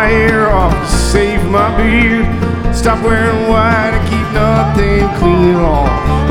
my hair off to save my beard. Stop wearing white and keep nothing clean. Oh,